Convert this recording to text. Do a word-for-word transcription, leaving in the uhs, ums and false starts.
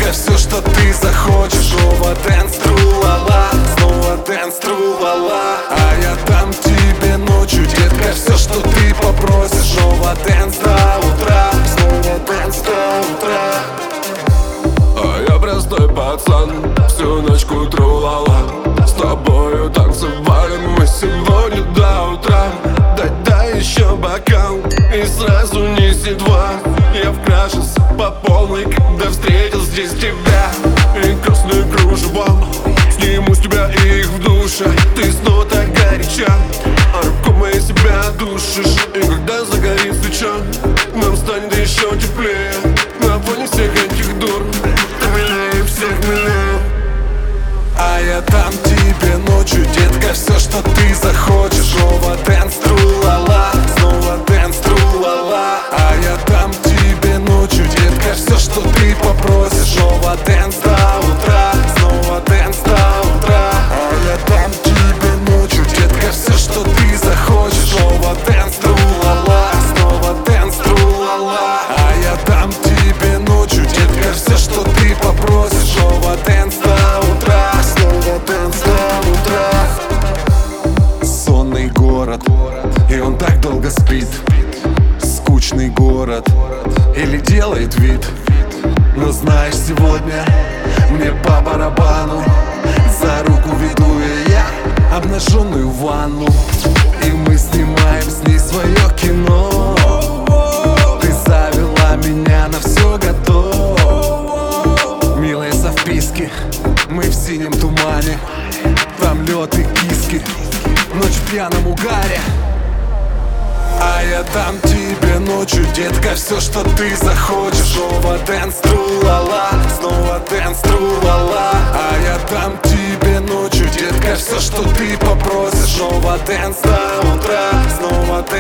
детка, все, что ты захочешь. Снова дэнс, тру-ла-ла, снова дэнс, тру-ла-ла. А я дам тебе ночью, детка, все, что ты попросишь. Снова дэнс до утра, снова дэнс до утра. А я простой пацан, всю ночку тру-ла-ла. С тобою танцевали мы сегодня до утра. Дай, дай еще бокал и сразу неси два. Я вкрашился по полной, когда встретил здесь тебя. И красные кружева сниму с тебя их в душе. Ты снова так горяча, а руку моей себя душишь. И когда загорит свеча, нам станет еще теплее. На фоне всех этих дур ты милее всех милее. А я дам тебе ночью, детка, все, что ты захочешь. Снова дэнс, тру-ла-ла, снова дэнс, тру-ла-ла. А я дам тебе ночью, детка, все, что ты попросишь. Снова дэнс до утра, снова дэнс до утра. А я дам тебе ночью, детка, все, что ты захочешь. Снова дэнс, тру-ла-ла, снова дэнс, тру-ла-ла. А я дам тебе ночью, детка, все, что ты попросишь. Снова дэнс до утра, снова дэнс до утра. Сонный город, и он так долго спит. Скучный город, или делает вид. Но знаешь, сегодня мне по барабану. За руку веду и я обнаженную в ванну. И мы снимаем с ней свое кино. Ты завела меня на все готов. Милые совписки, мы в синем тумане. Там лед и киски, ночь в пьяном угаре. А я дам тебе ночью, детка, все, что ты захочешь. Снова дэнс, тру-ла-ла, снова дэнс, тру-ла-ла. А я дам тебе ночью, детка, все, что ты попросишь. Снова дэнс до утра, снова дэнс.